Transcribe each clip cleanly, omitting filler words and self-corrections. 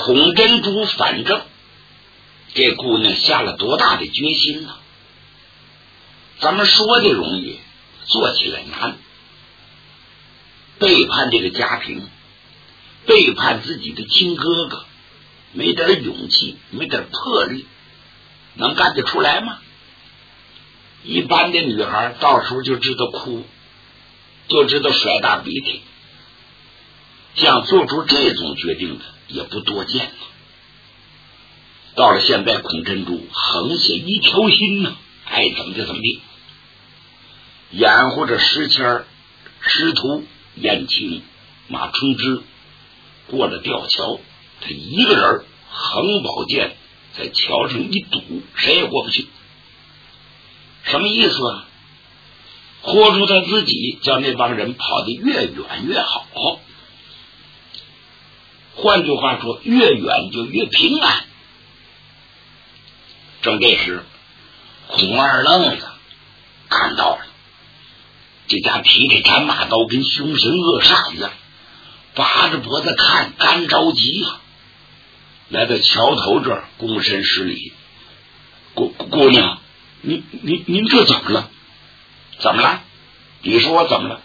孔珍珠反正这姑娘下了多大的决心呢？咱们说的容易，做起来难。背叛这个家庭，背叛自己的亲哥哥，没点勇气，没点魄力，能干得出来吗？一般的女孩到时候就知道哭，就知道甩大鼻涕，像做出这种决定的也不多见了。到了现在，孔珍珠横下一条心呢，爱怎么就怎么地，掩护着石谦、师徒、燕青、马春之过了吊桥，他一个人横宝剑在桥上一堵，谁也过不去。什么意思啊？豁出他自己，叫那帮人跑得越远越好。换句话说，越远就越平安。正这时，孔二愣子看到了，这家提着斩马刀跟凶神恶煞一样，拔着脖子看，干着急啊！来到桥头这儿，躬身施礼：“姑娘，您这怎么了？怎么了？你说我怎么了？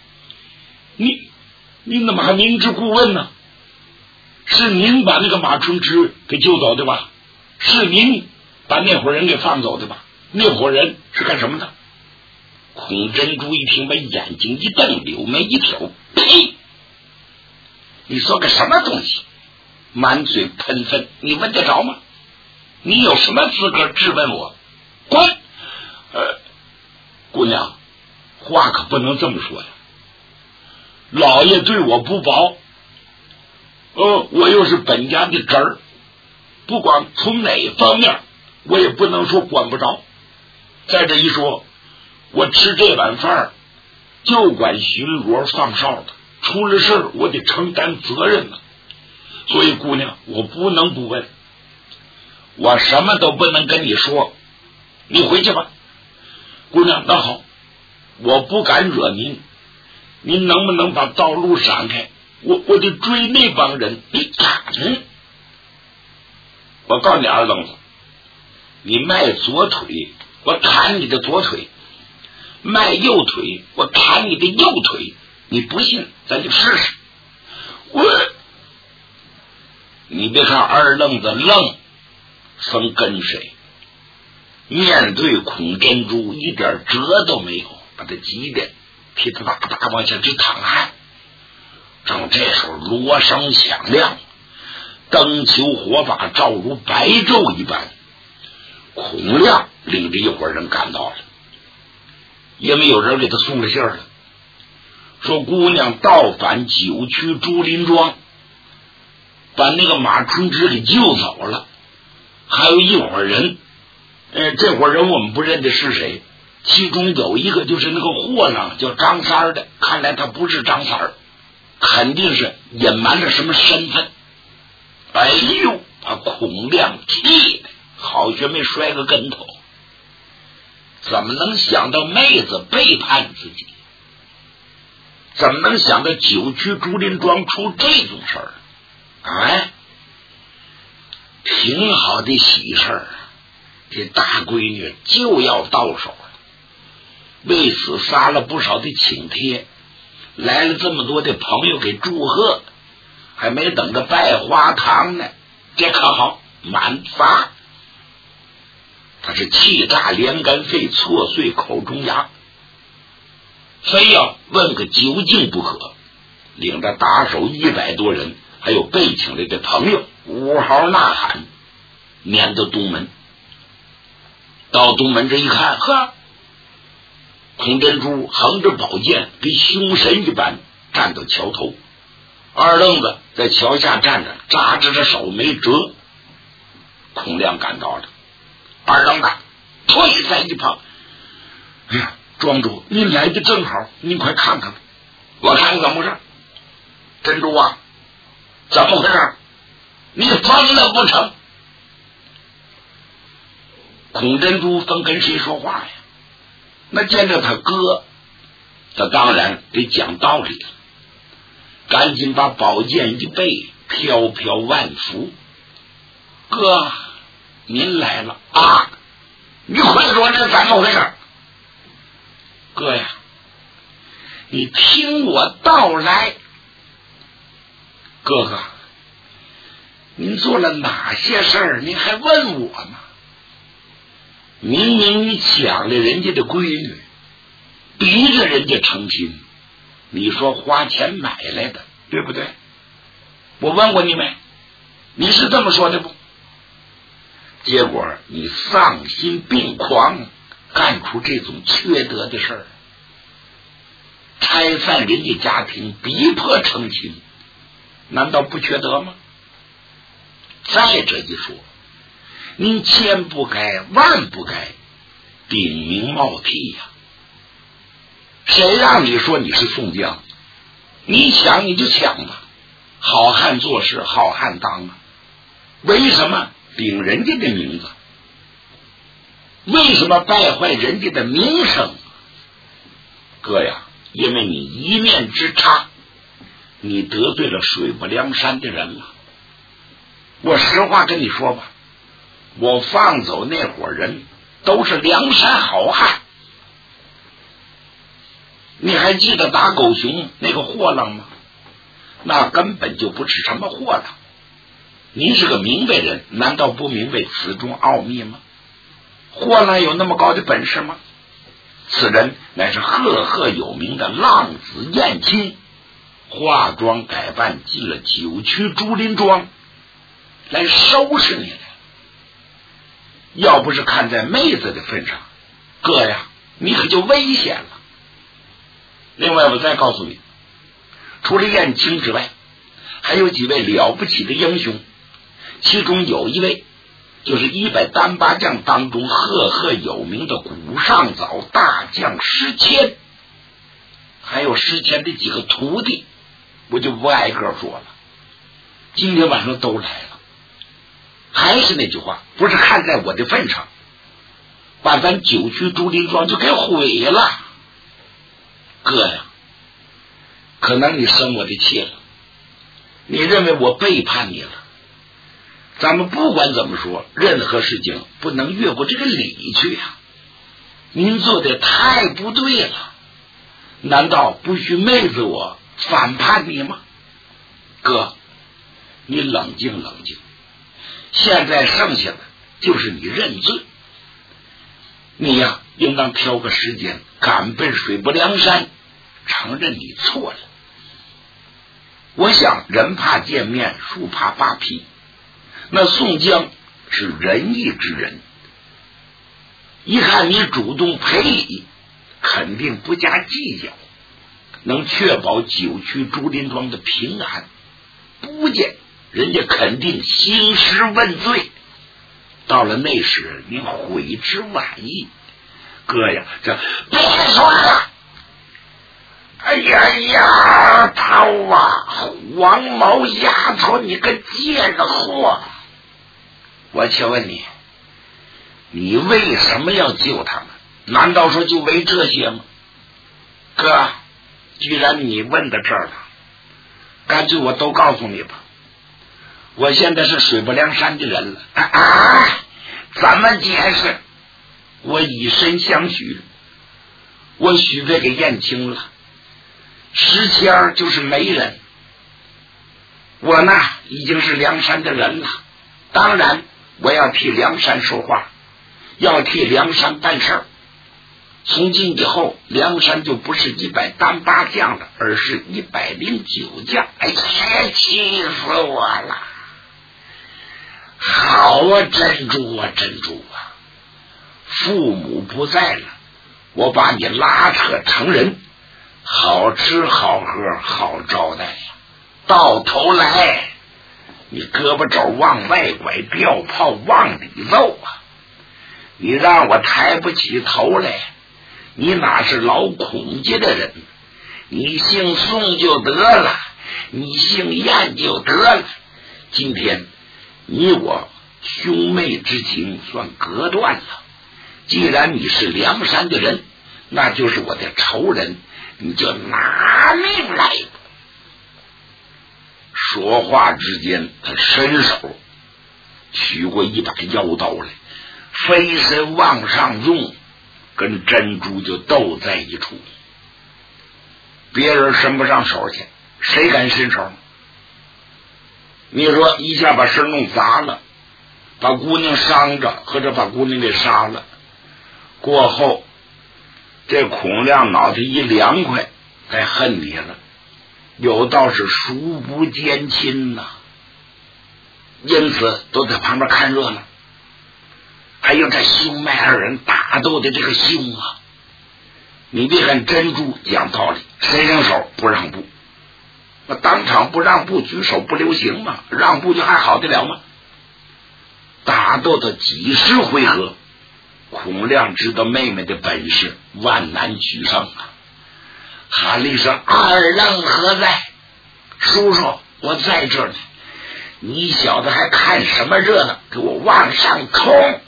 您怎么还明知故问呢？是您把那个马春之给救走的吧？是您把那伙人给放走的吧？那伙人是干什么的？”孔珍珠一听，把眼睛一瞪，柳眉一挑：“呸！你说个什么东西？满嘴喷粪，你问得着吗？你有什么资格质问我？滚！姑娘，话可不能这么说呀。老爷对我不薄，我又是本家的侄儿，不管从哪方面，我也不能说管不着。再这一说，我吃这碗饭就管巡逻放哨的，出了事我得承担责任了。所以姑娘，我不能不问，我什么都不能跟你说，你回去吧。姑娘，那好，我不敢惹您，您能不能把道路闪开？我得追那帮人。你敢？我告诉你二愣子，你迈左腿，我砍你的左腿；迈右腿，我砍你的右腿。你不信，咱就试试。你别看二愣子愣，生跟谁？面对孔珍珠一点辙都没有，把他急的噼里啪啦往下直淌汗。正这时候，锣声响亮，灯球火把照如白昼一般。孔亮领着一伙人赶到了，因为有人给他送了信了，说姑娘到返9区竹林庄，把那个马春之给救走了，还有一伙人，这伙人我们不认得是谁，其中有一个就是那个货郎叫张三儿的，看来他不是张三儿，肯定是隐瞒了什么身份。哎呦，把孔亮气的好学没摔个跟头，怎么能想到妹子背叛自己？怎么能想到9区竹林庄出这种事儿？哎，挺好的喜事儿，这大闺女就要到手了，为此撒了不少的请帖，来了这么多的朋友给祝贺，还没等着拜花堂呢，这可好，满发。他是气炸连肝肺，挫碎口中牙，非要问个究竟不可，领着打手100多人，还有被请来的朋友，呜嚎呐喊，撵到东门。到东门这一看，呵，孔珍珠横着宝剑，跟凶神一般站到桥头，二愣子在桥下站着，扎着这手没辙。孔亮赶到了，二愣子退在一旁，哎呀，庄主您来的正好，您快看看。我看怎么回事？珍珠啊，怎么回事？你疯了不成？孔珍珠分跟谁说话呀？那见着他哥，他当然得讲道理了，赶紧把宝剑一背，飘飘万福， 哥，您来了啊！你快说这怎么回事？哥呀，你听我道来。哥哥，您做了哪些事儿？您还问我吗？明明你抢了人家的闺女，逼着人家成亲，你说花钱买来的，对不对？我问过你没？你是这么说的不？结果你丧心病狂，干出这种缺德的事儿，拆散人家家庭，逼迫成亲，难道不缺德吗？再者一说，您千不该万不该顶名冒替呀！谁让你说你是宋江？你抢你就抢吧，好汉做事好汉当啊！为什么顶人家的名字？为什么败坏人家的名声？哥呀，因为你一念之差，你得罪了水泊梁山的人了。我实话跟你说吧，我放走那伙人都是梁山好汉。你还记得打狗熊那个货郎吗？那根本就不是什么货郎。您是个明白人，难道不明白此中奥秘吗？货郎有那么高的本事吗？此人乃是赫赫有名的浪子燕青，化妆改扮进了九曲竹林庄来收拾你来。要不是看在妹子的份上，哥呀，你可就危险了。另外我再告诉你，除了燕青之外，还有几位了不起的英雄，其中有一位就是100单八将当中赫赫有名的古上早大将石谦，还有石谦的几个徒弟，我就不挨个说了，今天晚上都来了。还是那句话，不是看在我的份上，把咱九曲竹林庄就给毁了。哥呀，可能你生我的气了，你认为我背叛你了。咱们不管怎么说，任何事情不能越过这个理去啊！您做的太不对了，难道不许妹子我反叛你吗？哥，你冷静冷静，现在剩下的就是你认罪。你呀，应当挑个时间赶奔水泊梁山，承认你错了。我想人怕见面，树怕扒皮，那宋江是仁义之人，一看你主动赔礼，肯定不加计较，能确保九曲竹林庄的平安。不见人家肯定兴师问罪，到了那时您悔之晚矣。哥呀，这别说了！哎呀，头啊，黄毛丫头，你个贱的货！我请问你，你为什么要救他们？难道说就为这些吗？哥，既然你问到这儿了，干脆我都告诉你吧。我现在是水泊梁山的人了怎么解释？我以身相许，我许配给燕青了。石谦就是媒人，我呢已经是梁山的人了，当然我要替梁山说话，要替梁山办事儿。从今以后，梁山就不是100单八将了，而是109将。哎呀，气死我了！好啊，珍珠啊，珍珠啊！父母不在了，我把你拉扯成人，好吃好喝好招待呀。到头来，你胳膊肘往外拐，吊炮往里揍啊！你让我抬不起头来，你哪是老孔家的人？你姓宋就得了，你姓燕就得了。今天你我兄妹之情算隔断了。既然你是梁山的人，那就是我的仇人，你就拿命来吧！说话之间，他伸手取过一把腰刀来，飞身往上用，跟珍珠就斗在一处。别人伸不上手去，谁敢伸手？你说一下把事弄砸了，把姑娘伤着，或者把姑娘给杀了，过后这孔亮脑袋一凉快，该恨你了，有道是孰不见亲呐，因此都在旁边看热闹。还有这兄妹二人打斗的这个凶啊！你别看珍珠讲道理，谁让手不让步，那当场不让步，举手不留情嘛，让步就还好得了吗？打斗的几十回合，孔亮知道妹妹的本事万难取胜啊，喊了一声：“二愣何在？”叔叔，我在这儿呢。你小子还看什么热闹？给我往上冲！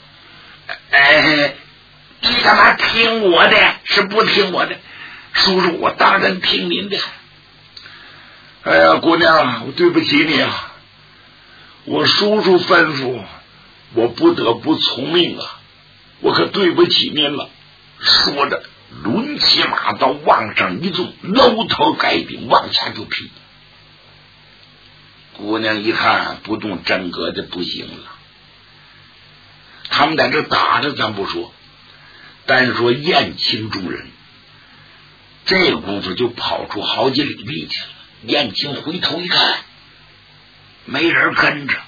你干嘛听我的？是不听我的？叔叔，我当然听您的。哎呀，姑娘，我对不起你啊！我叔叔吩咐，我不得不从命啊！我可对不起您了。说着，抡起马刀往上一纵，搂头盖顶往下就劈。姑娘一看不动真格的不行了，他们在这打着咱不说，单说燕青众人，这个功夫就跑出好几里地去了。燕青回头一看，没人跟着，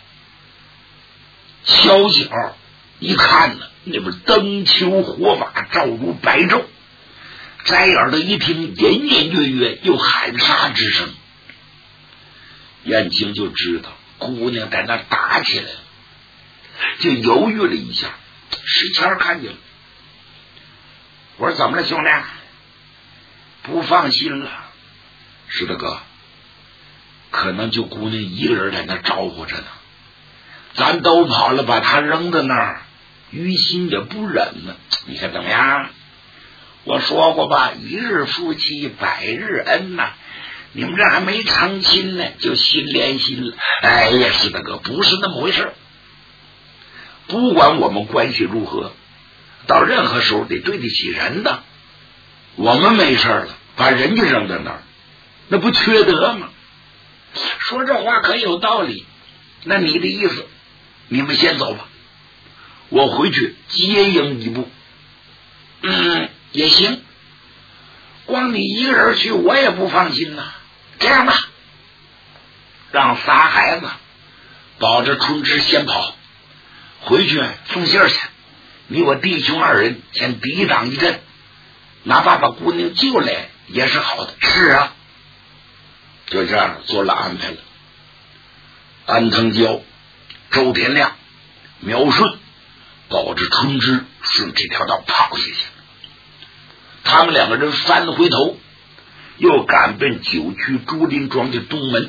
小小一看呢，那边灯球火把照如白昼，摘耳朵一听，隐隐约约有喊杀之声。燕青就知道姑娘在那打起来了，就犹豫了一下。石谦看见了，我说怎么了兄弟？不放心了。是的哥，可能就姑娘一个人在那招呼着呢，咱都跑了，把她扔在那儿，于心也不忍了。你看怎么样？我说过吧，一日夫妻百日恩呐，你们这还没成亲呢，就心连心了。哎呀，是的哥，不是那么回事。不管我们关系如何，到任何时候得对得起人的。我们没事了，把人家扔在那儿，那不缺德吗？说这话可有道理。那你的意思，你们先走吧，我回去接应一步。也行，光你一个人去我也不放心呐。这样吧，让仨孩子保着春枝先跑，回去送信去。你我弟兄二人先抵挡一阵，哪怕把姑娘救来也是好的。是啊，就这样做了安排了。安藤娇、周天亮、苗顺保着春枝顺这条道跑下去。他们两个人翻回头，又赶奔九曲竹林庄的东门。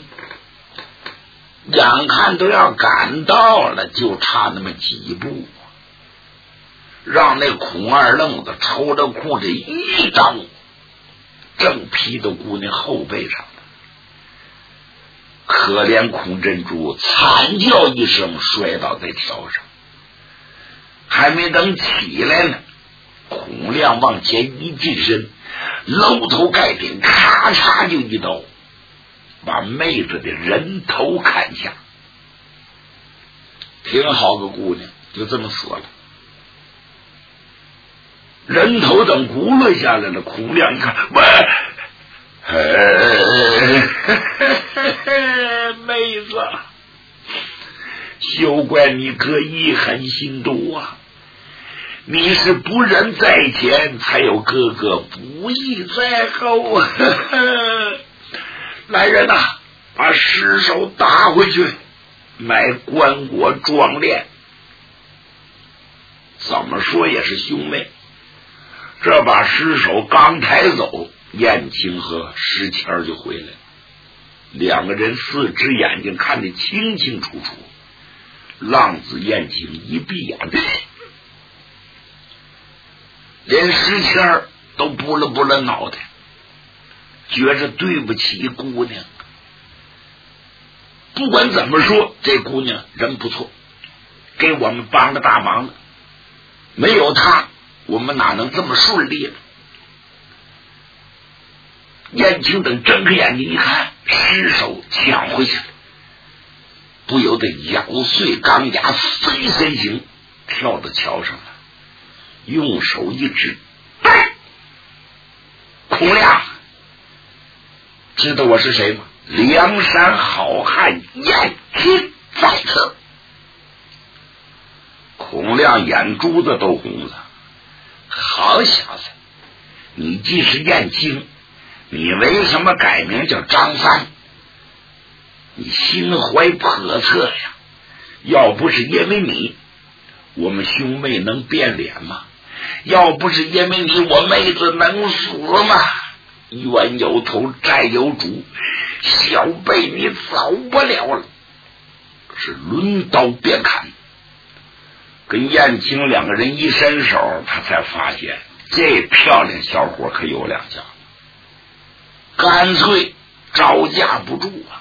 眼看都要赶到了，就差那么几步，让那孔二愣子抽着裤子一刀，正劈到姑娘后背上了。可怜孔珍珠惨叫一声，摔倒在条上，还没等起来呢，孔亮往前一近身，搂头盖顶，咔嚓就一刀，把妹子的人头砍下。挺好个姑娘，就这么死了。人头等轱辘下来了，孔亮一看，妹子，休怪你哥一狠心毒啊！你是不仁在前，才有哥哥不义在后。来人呐，把尸首打回去，买棺椁装殓。怎么说也是兄妹，这把尸首刚抬走，燕青和石谦就回来了。两个人四只眼睛看得清清楚楚，浪子燕青一闭眼，连石谦都拨了拨了脑袋，觉着对不起姑娘。不管怎么说，这姑娘人不错， 给我们帮个大忙呢。没有他，我们哪能这么顺利呢？燕青等睁开眼睛一看，失手抢回去了，不由得咬碎钢牙，飞身形跳到桥上了，用手一指，孔亮，知道我是谁吗？梁山好汉燕青在此。孔亮眼珠子都红了，好小子，你既是燕青，你为什么改名叫张三？你心怀叵测呀！要不是因为你，我们兄妹能变脸吗？要不是因为你，我妹子能死吗？冤有头债有主，小辈你走不了了。是抡刀便砍，跟燕青两个人一伸手，他才发现这漂亮小伙可有两下，干脆招架不住啊！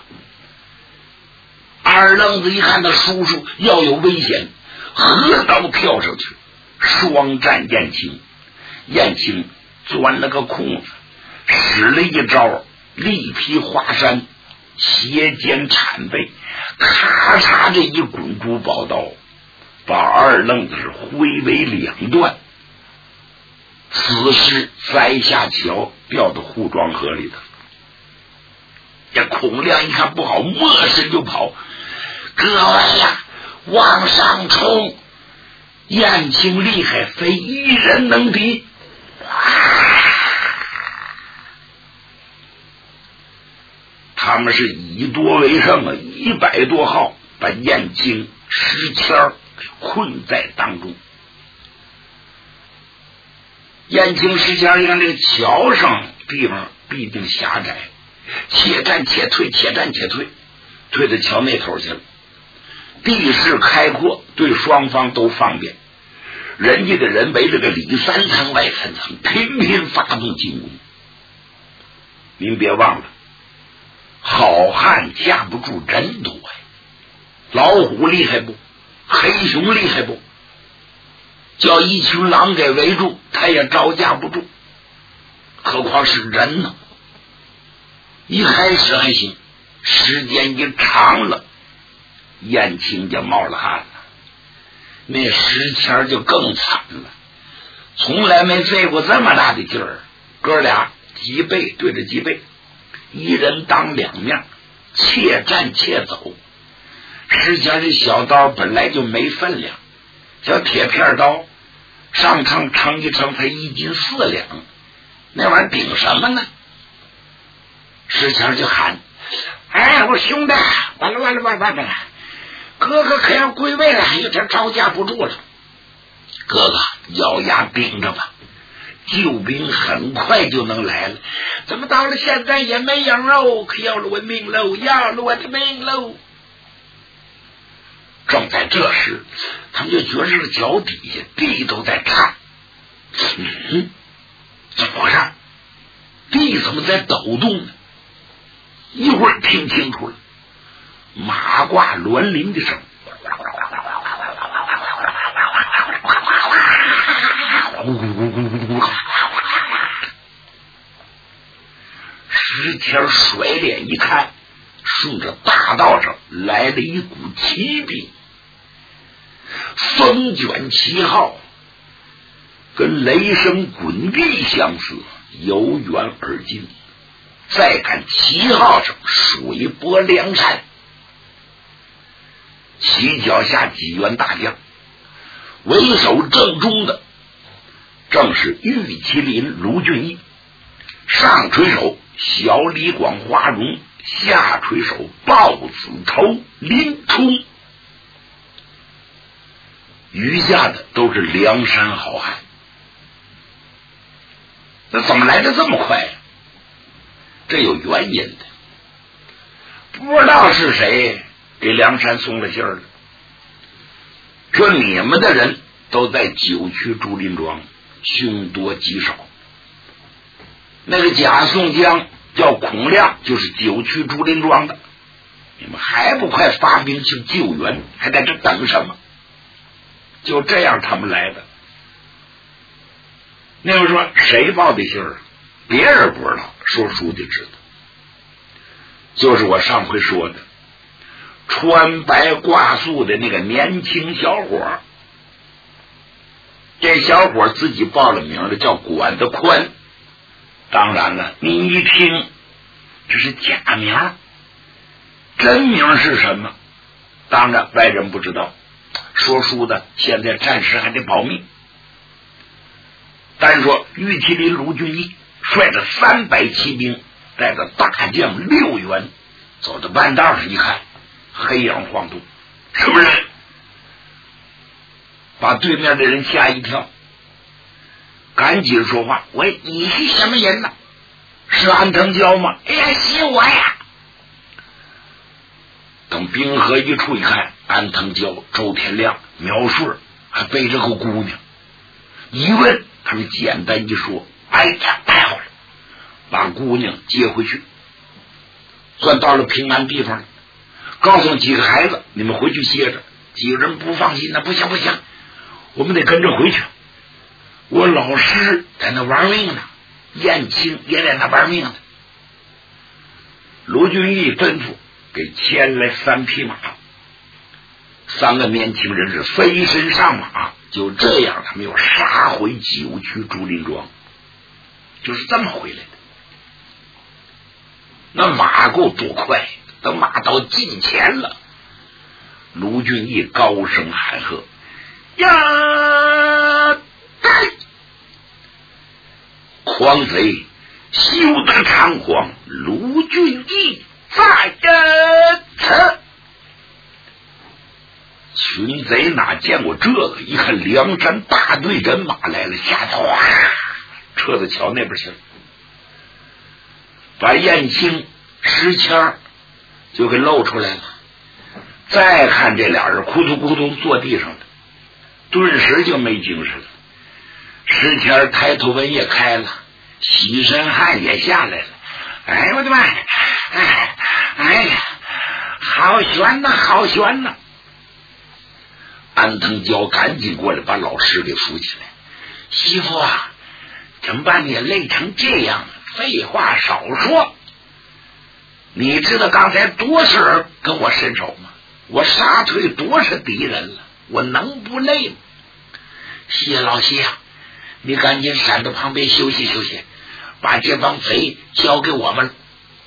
二愣子一看他叔叔要有危险，合刀跳上去，双战燕青。燕青钻了个空子，使了一招力劈华山，斜肩铲背，咔嚓这一滚珠宝刀，把二愣子是挥为两段，死尸栽下桥，掉到护庄河里头。这孔亮一看不好，没身就跑。各位呀，往上冲！燕青厉害，非一人能敌。他们是以多为胜啊，100多号把燕青、石谦困在当中。燕青、石谦一看这个桥上地方必定狭窄，且战且退，且战且退，退到桥那头去了。地势开阔，对双方都方便。人家的人围了个里3层外3层，频频发动进攻。您别忘了，好汉架不住人多呀，老虎厉害不？黑熊厉害不？叫一群狼给围住，他也招架不住，何况是人呢？一开始还行，时间一长了，燕青就冒了汗了，那石谦就更惨了，从来没费过这么大的劲儿，哥俩脊背对着脊背，一人当2面，且战且走。石谦这小刀本来就没分量，小铁片刀上称称一称才1斤4两，那玩意儿顶什么呢？石谦就喊：哎，我兄弟，完了，哥哥可要归位了，有点招架不住了。哥哥咬牙盯着吧，救兵很快就能来了，怎么到了现在也没影喽？可要了我命喽，要了我的命喽！正在这时，他们就觉着这个脚底下地都在颤。怎么回事？地怎么在抖动呢？一会儿听清楚了，马褂銮铃的声，石谦甩脸一看，顺着大道上来了一股骑兵，风卷旗号，跟雷声滚地相似，由远而近。再看旗号上水泊梁山，旗脚下几员大将，为首正中的正是玉麒麟卢俊义，上垂手小李广花荣，下垂手豹子头林冲，余下的都是梁山好汉。那怎么来的这么快呀？这有原因的，不知道是谁给梁山送了信儿了，说你们的人都在9区竹林庄，凶多吉少。那个假宋江叫孔亮，就是9区竹林庄的，你们还不快发兵去救援，还在这等什么？ 就这样他们来的。那位说谁报的信儿？别人不知道，说书的知道。就是我上回说的穿白挂素的那个年轻小伙，这小伙自己报了名了，叫管得宽。当然了，你一听这是假名，真名是什么？当然外人不知道，说书的现在暂时还得保密。单说玉麒麟卢俊义率着300骑兵，带着大将6员，走到半道上一看，黑影晃动，什么人？把对面的人吓一跳，赶紧说话：喂，你是什么人呢？是安藤娇吗？哎呀，是我呀！等冰河一处一看，安藤娇、周天亮、苗顺还背着个姑娘。一问，他们简单一说：哎呀，太好了，把姑娘接回去，算到了平安地方了。告诉几个孩子，你们回去歇着。几个人不放心，那不行不行，我们得跟着回去。我老师在那玩命呢，燕青也在那玩命呢。卢俊义吩咐给牵来3匹马，3个年轻人是飞身上马，就这样他们又杀回九曲竹林庄，就是这么回来的。那马够多快，等马到近前了，卢俊义高声喊喝：呀！狂贼休得猖狂，卢俊义在此。群贼哪见过这个？一看梁山大队人马来了，吓得哗，撤到桥那边去了，把燕青、石谦就给露出来了。再看这俩人扑通扑通坐地上了，顿时就没精神了。石谦抬头纹也开了，洗身汗也下来了。哎我的妈！哎呀，好悬呐，好悬呐！安藤娇赶紧过来把老师给扶起来。媳妇啊，怎么把你累成这样？废话少说，你知道刚才多少人跟我伸手吗？我杀退多少敌人了，我能不累吗？谢老谢啊，你赶紧闪到旁边休息休息，把这帮贼交给我们了。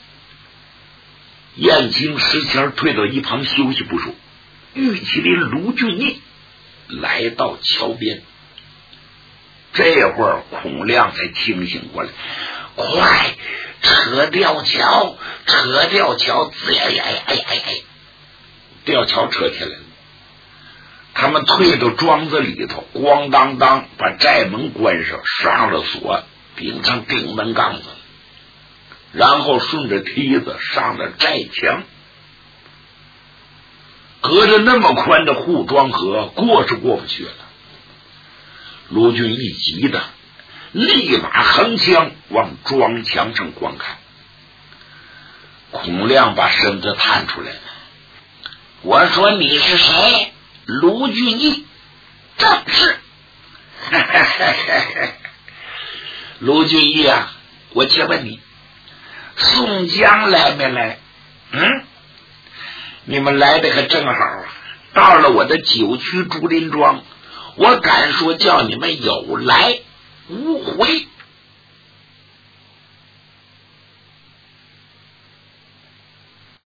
燕青、石谦退到一旁休息不说，玉麒麟卢俊义来到桥边。这会儿孔亮才清醒过来，快扯吊桥，扯吊桥！吊桥扯起来了。他们退到庄子里头，咣当当把寨门关上，上了锁，顶上顶门杠子，然后顺着梯子上了寨墙。隔着那么宽的护庄河，过是过不去了。卢俊义急的立马横枪往庄墙上观看。孔亮把身子探出来了。我说你是谁？卢俊义。正是。卢俊义啊，我且问你，宋江来没来？你们来的可正好啊！到了我的九曲竹林庄，我敢说叫你们有来无回。